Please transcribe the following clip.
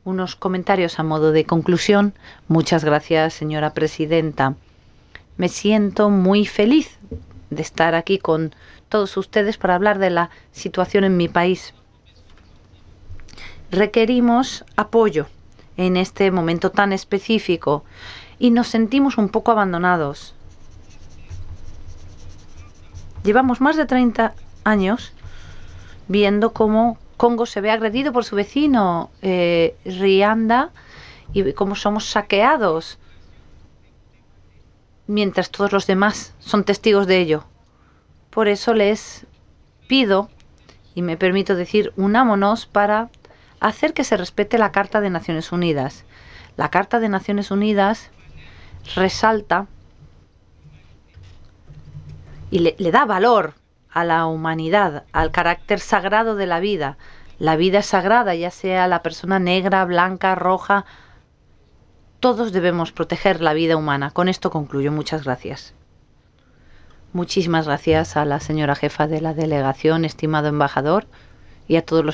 unos comentarios a modo de conclusión. Muchas gracias, señora presidenta. Me siento muy feliz de estar aquí con todos ustedes para hablar de la situación en mi país. Requerimos apoyo en este momento tan específico y nos sentimos un poco abandonados. Llevamos más de 30 años viendo cómo Congo se ve agredido por su vecino Rianda y cómo somos saqueados mientras todos los demás son testigos de ello. Por eso les pido, y me permito decir, unámonos para hacer que se respete la Carta de Naciones Unidas. La Carta de Naciones Unidas resalta y le da valor a la humanidad, al carácter sagrado de la vida. La vida es sagrada, ya sea la persona negra, blanca, roja. Todos debemos proteger la vida humana. Con esto concluyo. Muchas gracias. Muchísimas gracias a la señora jefa de la delegación, estimado embajador, y a todos los